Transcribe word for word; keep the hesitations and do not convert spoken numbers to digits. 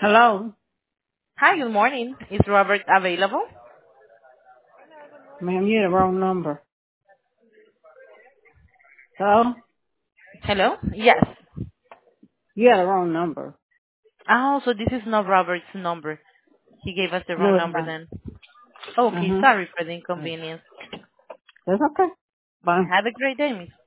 Hello? Hi, good morning. Is Robert available? Ma'am, you had the wrong number. Hello? Hello? Yes. You had the wrong number. Oh, so this is not Robert's number. He gave us the No, wrong it's number not. then. Okay, Uh-huh. sorry for the inconvenience. That's okay. Bye. Have a great day, Miss.